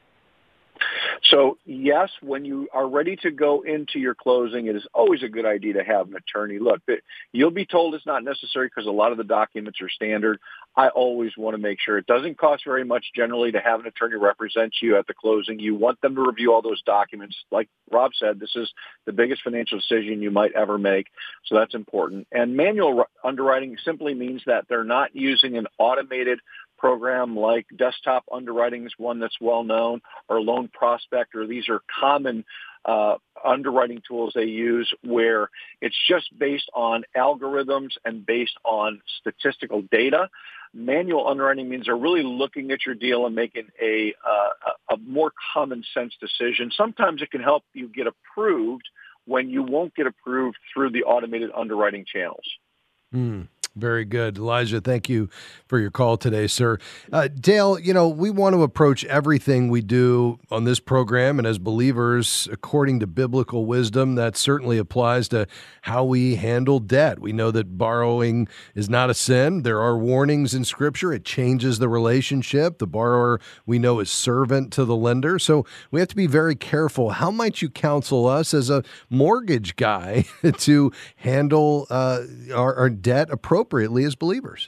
[SPEAKER 2] So, yes, when you are ready to go into your closing, it is always a good idea to have an attorney. Look, you'll be told it's not necessary because a lot of the documents are standard. I always want to make sure it doesn't cost very much generally to have an attorney represent you at the closing. You want them to review all those documents. Like Rob said, this is the biggest financial decision you might ever make, so that's important. And manual underwriting simply means that they're not using an automated program like Desktop Underwriting is one that's well known, or Loan Prospector. These are common underwriting tools they use where it's just based on algorithms and based on statistical data. Manual underwriting means they're really looking at your deal and making a more common sense decision. Sometimes it can help you get approved when you won't get approved through the automated underwriting channels.
[SPEAKER 1] Very good. Elijah, thank you for your call today, sir. Dale, we want to approach everything we do on this program and as believers according to biblical wisdom. That certainly applies to how we handle debt. We know that borrowing is not a sin. There are warnings in Scripture. It changes the relationship. The borrower, we know, is servant to the lender. So we have to be very careful. How might you counsel us as a mortgage guy to handle our debt appropriately as believers?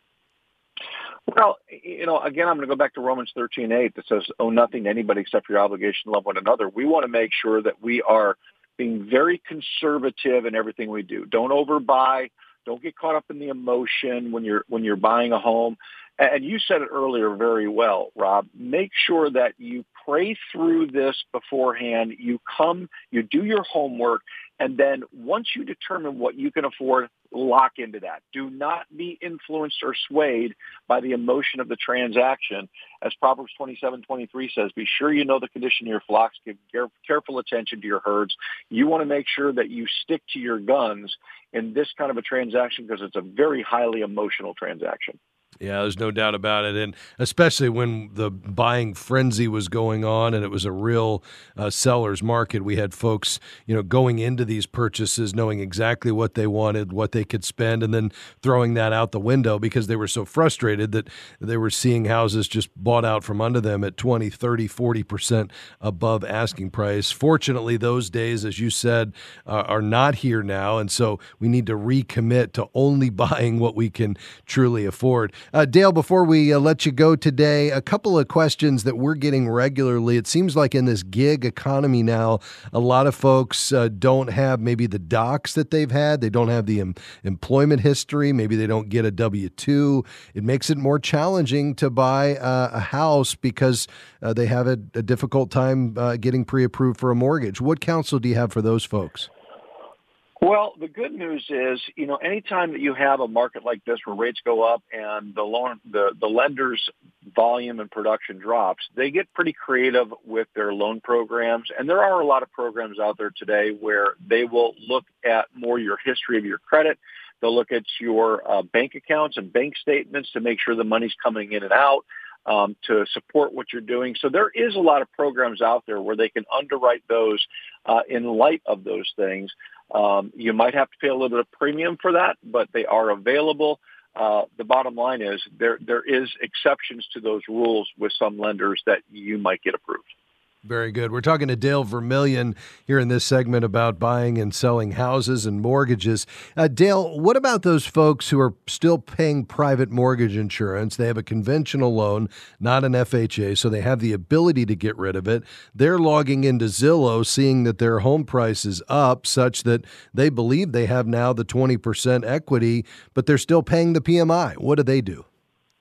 [SPEAKER 2] Well, again, I'm going to go back to Romans 13:8 that says, owe nothing to anybody except for your obligation to love one another. We want to make sure that we are being very conservative in everything we do. Don't overbuy. Don't get caught up in the emotion when you're buying a home. And you said it earlier very well, Rob. Make sure that you pray through this beforehand. You do your homework, and then once you determine what you can afford, lock into that. Do not be influenced or swayed by the emotion of the transaction. As Proverbs 27:23 says, be sure you know the condition of your flocks. Give careful attention to your herds. You want to make sure that you stick to your guns in this kind of a transaction because it's a very highly emotional transaction.
[SPEAKER 1] Yeah, there's no doubt about it. And especially when the buying frenzy was going on and it was a real seller's market, we had folks, going into these purchases knowing exactly what they wanted, what they could spend, and then throwing that out the window because they were so frustrated that they were seeing houses just bought out from under them at 20, 30, 40% above asking price. Fortunately, those days, as you said, are not here now. And so we need to recommit to only buying what we can truly afford. Dale, before we let you go today, a couple of questions that we're getting regularly. It seems like in this gig economy now, a lot of folks don't have maybe the docs that they've had. They don't have the employment history. Maybe they don't get a W-2. It makes it more challenging to buy a house because they have a difficult time getting pre-approved for a mortgage. What counsel do you have for those folks?
[SPEAKER 2] Well, the good news is, anytime that you have a market like this where rates go up and the lender's volume and production drops, they get pretty creative with their loan programs. And there are a lot of programs out there today where they will look at more your history of your credit. They'll look at your bank accounts and bank statements to make sure the money's coming in and out. To support what you're doing. So there is a lot of programs out there where they can underwrite those in light of those things. You might have to pay a little bit of premium for that, but they are available. The bottom line is there is exceptions to those rules with some lenders that you might get approved.
[SPEAKER 1] Very good. We're talking to Dale Vermillion here in this segment about buying and selling houses and mortgages. Dale, what about those folks who are still paying private mortgage insurance? They have a conventional loan, not an FHA, so they have the ability to get rid of it. They're logging into Zillow, seeing that their home price is up such that they believe they have now the 20% equity, but they're still paying the PMI. What do they do?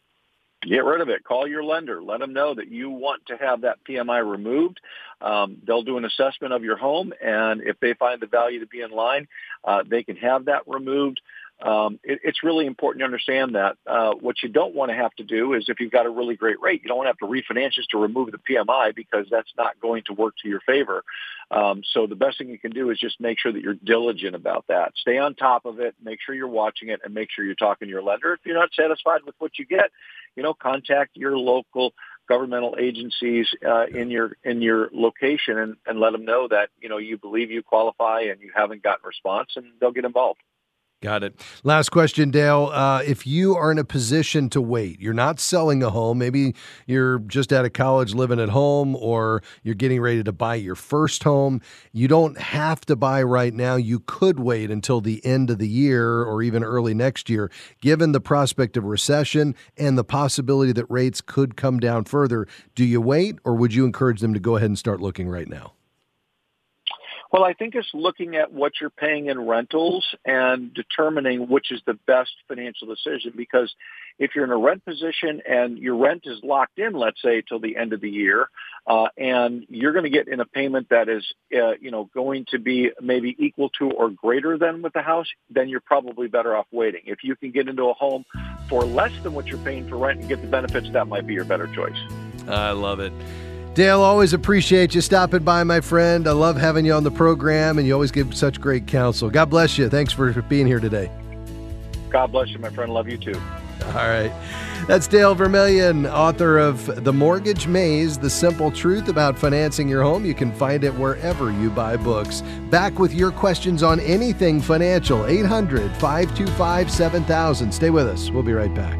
[SPEAKER 2] Get rid of it. Call your lender. Let them know that you want to have that PMI removed. They'll do an assessment of your home, and if they find the value to be in line, they can have that removed. It's really important to understand that. What you don't want to have to do is, if you've got a really great rate, you don't want to have to refinance just to remove the PMI, because that's not going to work to your favor. So the best thing you can do is just make sure that you're diligent about that. Stay on top of it, make sure you're watching it, and make sure you're talking to your lender. If you're not satisfied with what you get, contact your local governmental agencies in your location and let them know that you believe you qualify and you haven't gotten a response, and they'll get involved.
[SPEAKER 1] Got it. Last question, Dale. If you are in a position to wait, you're not selling a home, maybe you're just out of college living at home, or you're getting ready to buy your first home, you don't have to buy right now. You could wait until the end of the year or even early next year. Given the prospect of recession and the possibility that rates could come down further, do you wait, or would you encourage them to go ahead and start looking right now?
[SPEAKER 2] Well, I think it's looking at what you're paying in rentals and determining which is the best financial decision. Because if you're in a rent position and your rent is locked in, let's say, till the end of the year, and you're going to get in a payment that is, going to be maybe equal to or greater than with the house, then you're probably better off waiting. If you can get into a home for less than what you're paying for rent and get the benefits, that might be your better choice.
[SPEAKER 1] I love it. Dale, always appreciate you stopping by, my friend. I love having you on the program, and you always give such great counsel. God bless you. Thanks for being here today.
[SPEAKER 2] God bless you, my friend. Love you too.
[SPEAKER 1] All right. That's Dale Vermillion, author of The Mortgage Maze, The Simple Truth About Financing Your Home. You can find it wherever you buy books. Back with your questions on anything financial, 800-525-7000. Stay with us. We'll be right back.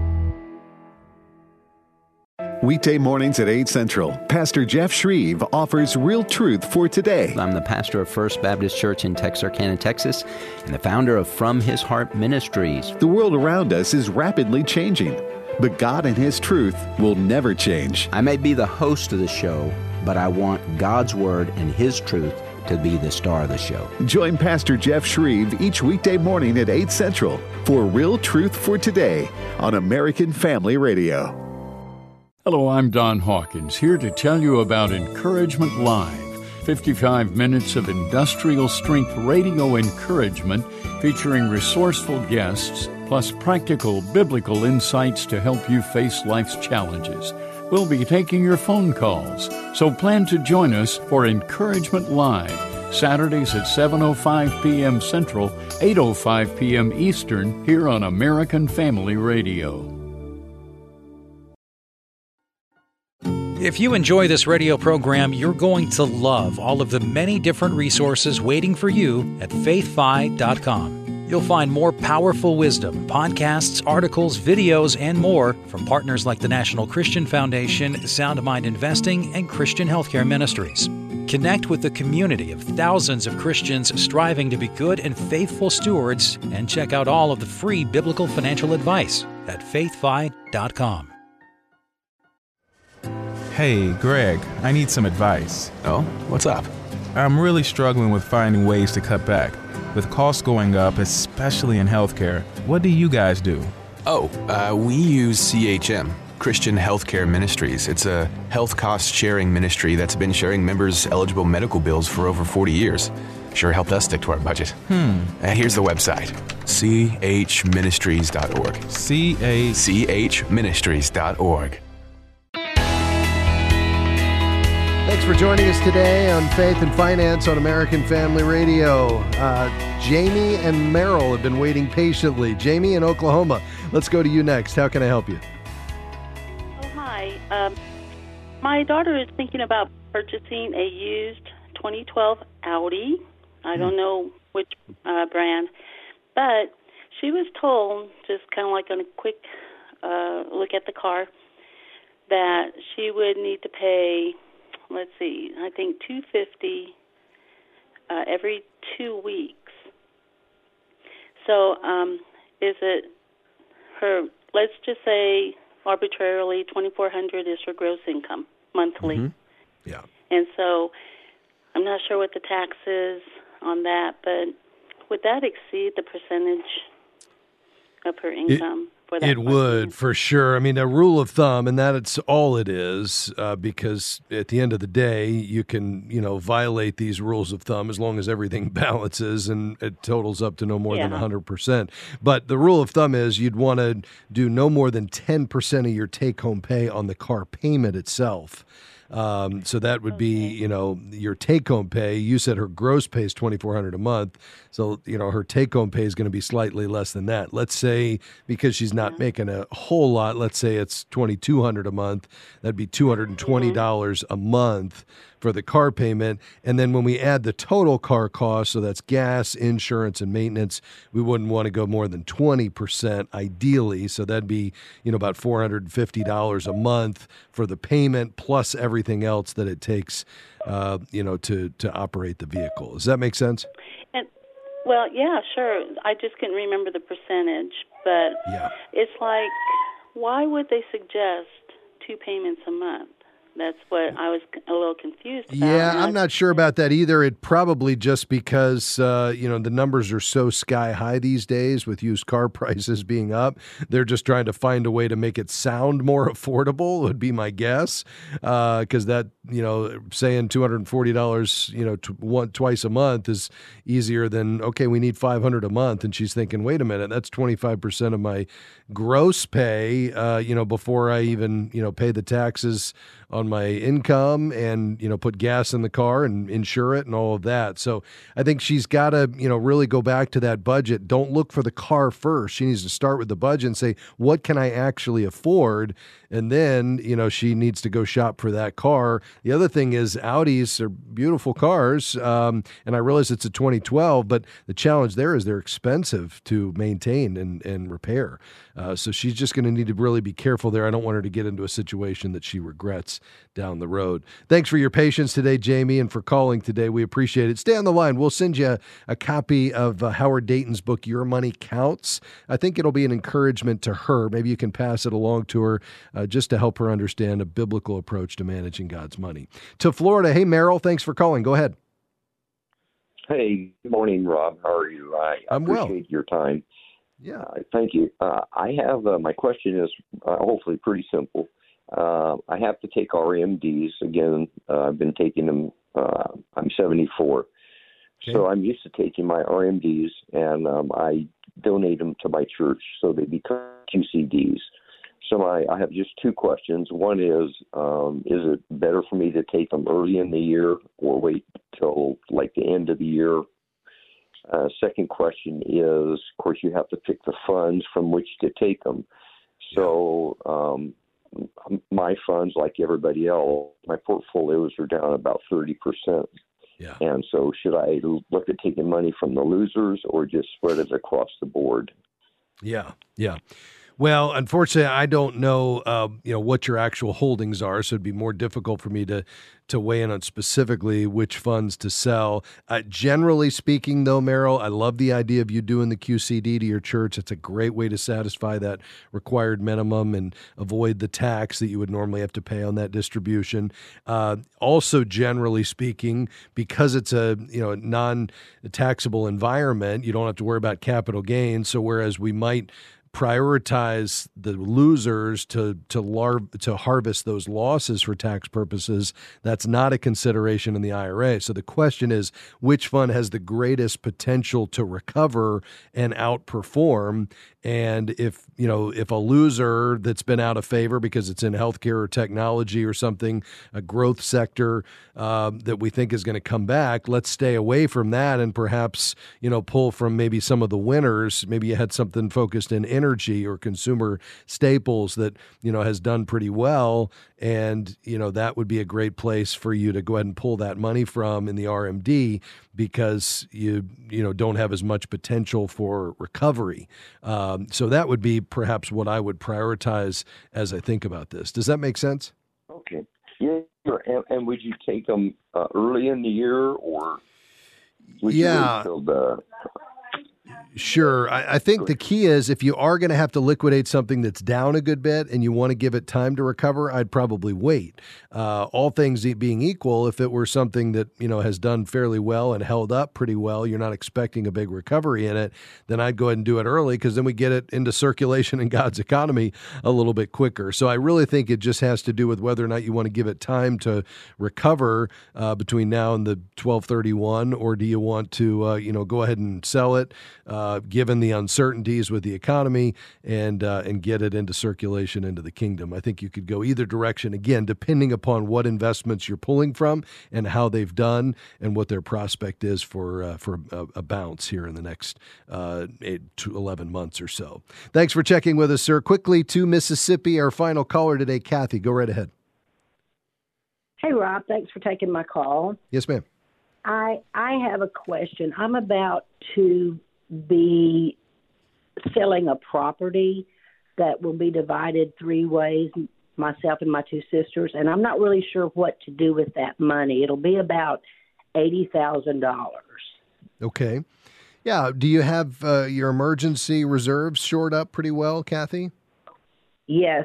[SPEAKER 9] Weekday mornings at 8 Central, Pastor Jeff Shreve offers real truth for today.
[SPEAKER 3] I'm the pastor of First Baptist Church in Texarkana, Texas, and the founder of From His Heart Ministries.
[SPEAKER 9] The world around us is rapidly changing, but God and His truth will never change.
[SPEAKER 3] I may be the host of the show, but I want God's Word and His truth to be the star of the show.
[SPEAKER 9] Join Pastor Jeff Shreve each weekday morning at 8 Central for Real Truth for Today on American Family Radio.
[SPEAKER 22] Hello, I'm Don Hawkins, here to tell you about Encouragement Live, 55 minutes of industrial-strength radio encouragement featuring resourceful guests, plus practical biblical insights to help you face life's challenges. We'll be taking your phone calls, so plan to join us for Encouragement Live, Saturdays at 7:05 p.m. Central, 8:05 p.m. Eastern, here on American Family Radio.
[SPEAKER 5] If you enjoy this radio program, you're going to love all of the many different resources waiting for you at faithfi.com. You'll find more powerful wisdom, podcasts, articles, videos, and more from partners like the National Christian Foundation, Sound Mind Investing, and Christian Healthcare Ministries. Connect with the community of thousands of Christians striving to be good and faithful stewards, and check out all of the free biblical financial advice at faithfi.com.
[SPEAKER 23] Hey, Greg, I need some advice.
[SPEAKER 24] Oh, what's up?
[SPEAKER 23] I'm really struggling with finding ways to cut back. With costs going up, especially in healthcare, what do you guys do?
[SPEAKER 24] We use CHM, Christian Healthcare Ministries. It's a health cost sharing ministry that's been sharing members' eligible medical bills for over 40 years. Sure helped us stick to our budget. Here's the website, chministries.org. chministries.org.
[SPEAKER 1] Thanks for joining us today on Faith and Finance on American Family Radio. Jamie and Merrill have been waiting patiently. Jamie in Oklahoma, let's go to you next. How can I help you?
[SPEAKER 25] Oh, hi. My daughter is thinking about purchasing a used 2012 Audi. I don't know which brand, but she was told, just kind of like on a quick look at the car, that she would need to pay, let's see, I think $250 every 2 weeks. So is it her, let's just say arbitrarily $2,400 is her gross income monthly.
[SPEAKER 1] Mm-hmm. Yeah.
[SPEAKER 25] And so I'm not sure what the tax is on that, but would that exceed the percentage of her income for that.
[SPEAKER 1] It would, for sure. I mean, a rule of thumb, and that's all it is, because at the end of the day, you can, violate these rules of thumb as long as everything balances and it totals up to no more than 100%. But the rule of thumb is you'd want to do no more than 10% of your take-home pay on the car payment itself. So that would be, your take-home pay. You said her gross pay is $2,400 a month. So, her take-home pay is going to be slightly less than that. Let's say, because she's not making a whole lot, let's say it's $2,200 a month. That'd be $220 a month for the car payment. And then when we add the total car cost, so that's gas, insurance, and maintenance, we wouldn't want to go more than 20% ideally. So that'd be, about $450 a month for the payment plus everything else that it takes, to operate the vehicle. Does that make sense?
[SPEAKER 25] Well, yeah, sure. I just couldn't remember the percentage, but it's like, why would they suggest 2 payments a month? That's what I was a little confused about.
[SPEAKER 1] Yeah, I'm not sure about that either. It probably just because, the numbers are so sky high these days with used car prices being up. They're just trying to find a way to make it sound more affordable would be my guess. Because that, saying $240, twice a month is easier than, okay, we need $500 a month. And she's thinking, wait a minute, that's 25% of my gross pay, before I even, pay the taxes on my income and, put gas in the car and insure it and all of that. So I think she's got to, really go back to that budget. Don't look for the car first. She needs to start with the budget and say, what can I actually afford? And then, she needs to go shop for that car. The other thing is Audis are beautiful cars. And I realize it's a 2012, but the challenge there is they're expensive to maintain and repair. So she's just going to need to really be careful there. I don't want her to get into a situation that she regrets down the road. Thanks for your patience today, Jamie, and for calling today. We appreciate it. Stay on the line. We'll send you a copy of Howard Dayton's book, Your Money Counts. I think it'll be an encouragement to her. Maybe you can pass it along to her just to help her understand a biblical approach to managing God's money. To Florida. Hey, Merrill, thanks for calling. Go ahead.
[SPEAKER 6] Hey, good morning, Rob. How are you? I appreciate your time.
[SPEAKER 1] Yeah.
[SPEAKER 6] Thank you. I have my question is hopefully pretty simple. I have to take RMDs. Again, I've been taking them. I'm 74. Okay. So I'm used to taking my RMDs, and I donate them to my church, so they become QCDs. So I have just 2 questions. One is it better for me to take them early in the year or wait till like the end of the year? Second question is, of course, you have to pick the funds from which to take them. So my funds, like everybody else, my portfolios are down about 30%.
[SPEAKER 1] Yeah.
[SPEAKER 6] And so should I look at taking money from the losers or just spread it across the board?
[SPEAKER 1] Yeah. Well, unfortunately, I don't know, what your actual holdings are, so it'd be more difficult for me to weigh in on specifically which funds to sell. Generally speaking, though, Merrill, I love the idea of you doing the QCD to your church. It's a great way to satisfy that required minimum and avoid the tax that you would normally have to pay on that distribution. Also, generally speaking, because it's a non-taxable environment, you don't have to worry about capital gains. So whereas we might prioritize the losers to harvest those losses for tax purposes, that's not a consideration in the IRA. So the question is, which fund has the greatest potential to recover and outperform? And if a loser that's been out of favor because it's in healthcare or technology or something, a growth sector that we think is going to come back, let's stay away from that and perhaps, pull from maybe some of the winners. Maybe you had something focused in energy or consumer staples that, has done pretty well. And, that would be a great place for you to go ahead and pull that money from in the RMD because you don't have as much potential for recovery. So that would be perhaps what I would prioritize as I think about this. Does that make sense?
[SPEAKER 6] Okay. Yeah. And would you take them early in the year or would you wait till the...
[SPEAKER 1] Sure. I think the key is if you are going to have to liquidate something that's down a good bit and you want to give it time to recover, I'd probably wait. All things being equal, if it were something that, has done fairly well and held up pretty well, you're not expecting a big recovery in it, then I'd go ahead and do it early because then we get it into circulation in God's economy a little bit quicker. So I really think it just has to do with whether or not you want to give it time to recover between now and the 12/31, or do you want to, go ahead and sell it, given the uncertainties with the economy, and get it into circulation into the kingdom. I think you could go either direction, again, depending upon what investments you're pulling from and how they've done and what their prospect is for a bounce here in the next 8 to 11 months or so. Thanks for checking with us, sir. Quickly to Mississippi, our final caller today, Kathy. Go right ahead.
[SPEAKER 8] Hey, Rob. Thanks for taking my call.
[SPEAKER 1] Yes, ma'am.
[SPEAKER 8] I have a question. I'm about to be selling a property that will be divided 3 ways, myself and my 2 sisters, and I'm not really sure what to do with that money. It'll be about $80,000.
[SPEAKER 1] Okay. Yeah. Do you have your emergency reserves shored up pretty well, Kathy?
[SPEAKER 8] Yes.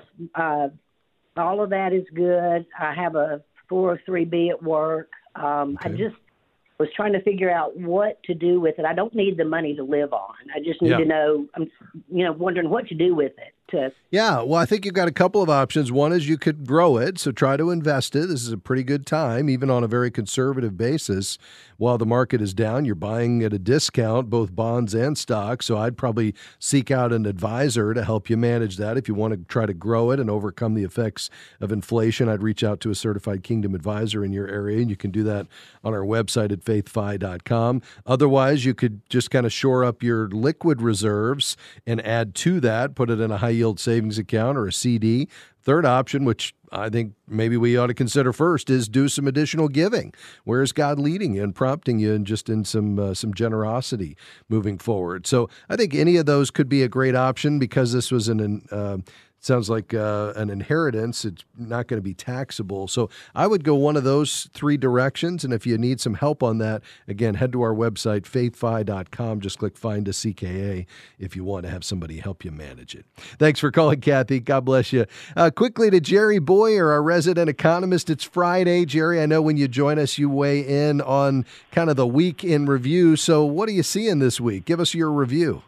[SPEAKER 8] All of that is good. I have a 403B at work. I just was trying to figure out what to do with it. I don't need the money to live on. I just need to know, I'm wondering what to do with it.
[SPEAKER 1] Yeah, well, I think you've got a couple of options. One is you could grow it, so try to invest it. This is a pretty good time, even on a very conservative basis. While the market is down, you're buying at a discount, both bonds and stocks, so I'd probably seek out an advisor to help you manage that. If you want to try to grow it and overcome the effects of inflation, I'd reach out to a certified Kingdom advisor in your area, and you can do that on our website at faithfi.com. Otherwise, you could just kind of shore up your liquid reserves and add to that, put it in a high-yield savings account or a CD. Third option, which I think maybe we ought to consider first, is do some additional giving. Where is God leading you and prompting you, and just in some generosity moving forward? So I think any of those could be a great option because this was sounds like an inheritance. It's not going to be taxable. So I would go one of those 3 directions. And if you need some help on that, again, head to our website, faithfi.com. Just click Find a CKA if you want to have somebody help you manage it. Thanks for calling, Kathy. God bless you. Quickly to Jerry Boyer, our resident economist. It's Friday. Jerry, I know when you join us, you weigh in on kind of the week in review. So what are you seeing this week? Give us your review.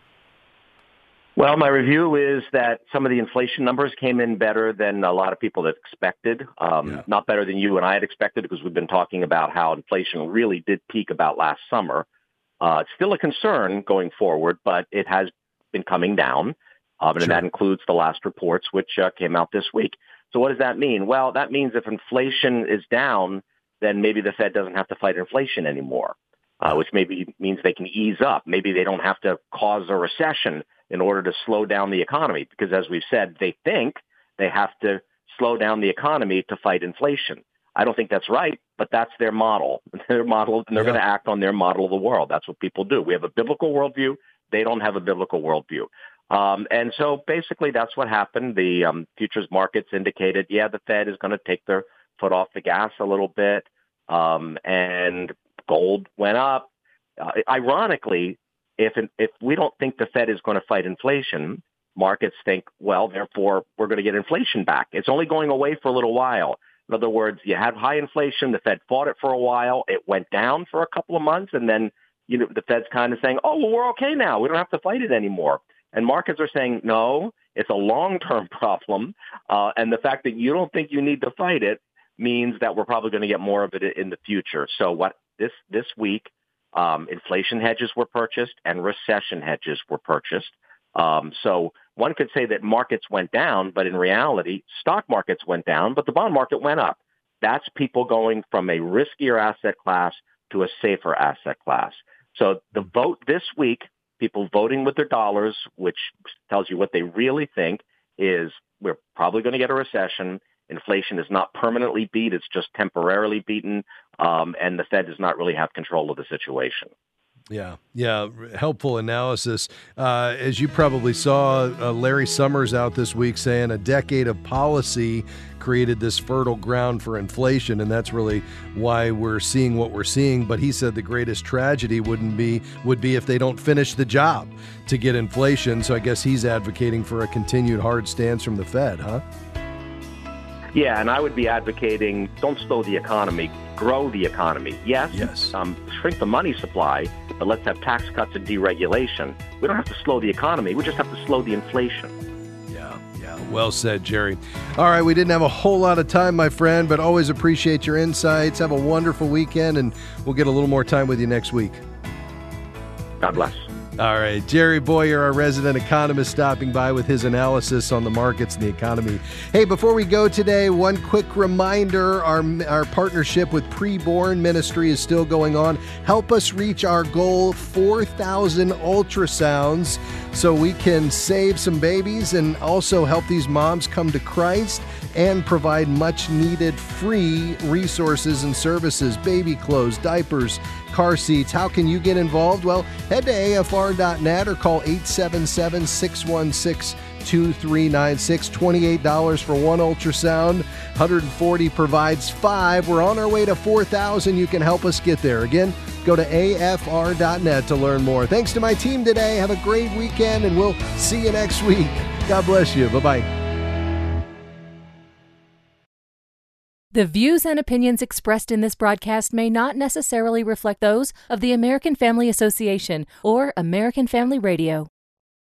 [SPEAKER 10] Well, my review is that some of the inflation numbers came in better than a lot of people had expected. Not better than you and I had expected, because we've been talking about how inflation really did peak about last summer. It's still a concern going forward, but it has been coming down. And that includes the last reports, which came out this week. So what does that mean? Well, that means if inflation is down, then maybe the Fed doesn't have to fight inflation anymore, which maybe means they can ease up. Maybe they don't have to cause a recession in order to slow down the economy, because as we've said, they think they have to slow down the economy to fight inflation. I don't think that's right, but that's their model. And they're going to act on their model of the world. That's what people do. We have a biblical worldview. They don't have a biblical worldview. And so basically that's what happened. The futures markets indicated, the Fed is going to take their foot off the gas a little bit. And gold went up. Ironically, if we don't think the Fed is going to fight inflation, markets think, well, therefore, we're going to get inflation back. It's only going away for a little while. In other words, you had high inflation. The Fed fought it for a while. It went down for a couple of months. And then, the Fed's kind of saying, oh, well, we're okay now. We don't have to fight it anymore. And markets are saying, no, it's a long-term problem. And the fact that you don't think you need to fight it means that we're probably going to get more of it in the future. So this week, inflation hedges were purchased and recession hedges were purchased. So one could say that markets went down, but in reality, stock markets went down, but the bond market went up. That's people going from a riskier asset class to a safer asset class. So the vote this week, people voting with their dollars, which tells you what they really think, is we're probably going to get a recession. Inflation is not permanently beat. It's just temporarily beaten. And the Fed does not really have control of the situation.
[SPEAKER 1] Yeah, helpful analysis. As you probably saw, Larry Summers out this week saying a decade of policy created this fertile ground for inflation, and that's really why we're seeing what we're seeing. But he said the greatest tragedy would be if they don't finish the job to get inflation. So I guess he's advocating for a continued hard stance from the Fed, huh?
[SPEAKER 10] Yeah, and I would be advocating don't slow the economy, grow the economy. Yes. Shrink the money supply, but let's have tax cuts and deregulation. We don't have to slow the economy. We just have to slow the inflation.
[SPEAKER 1] Yeah. Well said, Jerry. All right, we didn't have a whole lot of time, my friend, but always appreciate your insights. Have a wonderful weekend, and we'll get a little more time with you next week.
[SPEAKER 10] God bless.
[SPEAKER 1] All right, Jerry Bowyer, our resident economist, stopping by with his analysis on the markets and the economy. Hey, before we go today, one quick reminder, our partnership with Preborn Ministry is still going on. Help us reach our goal, 4,000 ultrasounds, so we can save some babies and also help these moms come to Christ and provide much-needed free resources and services, baby clothes, diapers, car seats. How can you get involved? Well, head to afr.net or call 877-616-2396. $28 for one ultrasound, $140 provides 5. We're on our way to 4,000. You can help us get there. Again, go to afr.net to learn more. Thanks to my team today. Have a great weekend, and we'll see you next week. God bless you. Bye-bye.
[SPEAKER 11] The views and opinions expressed in this broadcast may not necessarily reflect those of the American Family Association or American Family Radio.